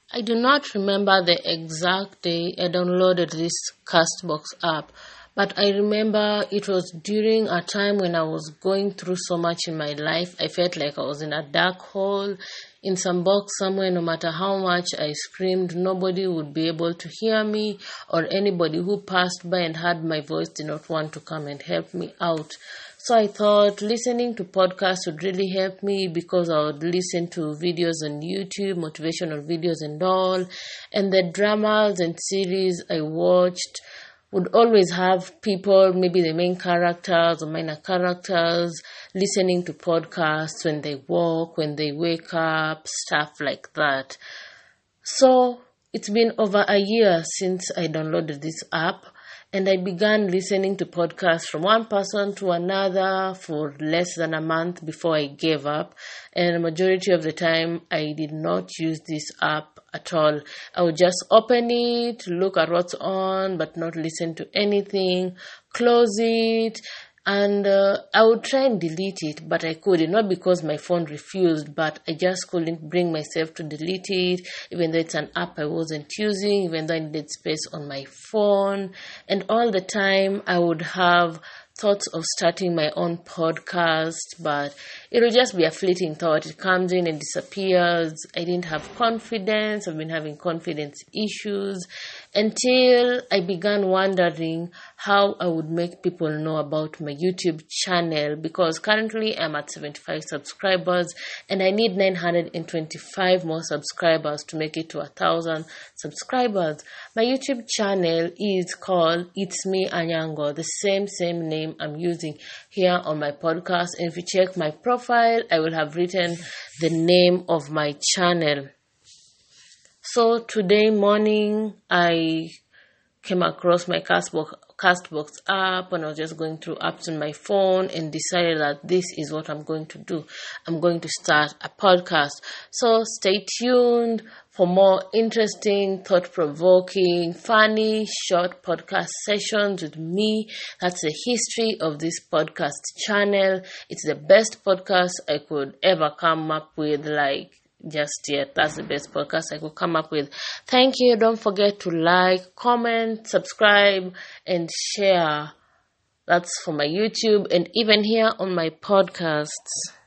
I do not remember the exact day I downloaded this Castbox app, but I remember it was during a time when I was going through so much in my life. I felt like I was in a dark hole, in some box somewhere. No matter how much I screamed, nobody would be able to hear me, or anybody who passed by and heard my voice did not want to come and help me out. So I thought listening to podcasts would really help me, because I would listen to videos on YouTube, motivational videos and all. And the dramas and series I watched would always have people, maybe the main characters or minor characters, listening to podcasts when they walk, when they wake up, stuff like that. So it's been over a year since I downloaded this app, and I began listening to podcasts from one person to another for less than a month before I gave up. And the majority of the time, I did not use this app at all. I would just open it, look at what's on, but not listen to anything, close it, and I would try and delete it, but I couldn't. Not because my phone refused, but I just couldn't bring myself to delete it, even though it's an app I wasn't using, even though I needed space on my phone. And all the time, I would have thoughts of starting my own podcast, but it will just be a fleeting thought. It comes in and disappears. I didn't have confidence. I've been having confidence issues until I began wondering how I would make people know about my YouTube channel, because currently I'm at 75 subscribers and I need 925 more subscribers to make it to 1,000 subscribers. My YouTube channel is called It's Me Anyango, the same name I'm using here on my podcast. And if you check my profile, I will have written the name of my channel. So today morning, I came across my Castbox app, and I was just going through apps on my phone and decided that this is what I'm going to do. I'm going to start a podcast. So stay tuned for more interesting, thought-provoking, funny, short podcast sessions with me. That's the history of this podcast channel. It's the best podcast I could ever come up with, just yet. That's the best podcast I could come up with. Thank you. Don't forget to like, comment, subscribe, and share. That's for my YouTube and even here on my podcasts.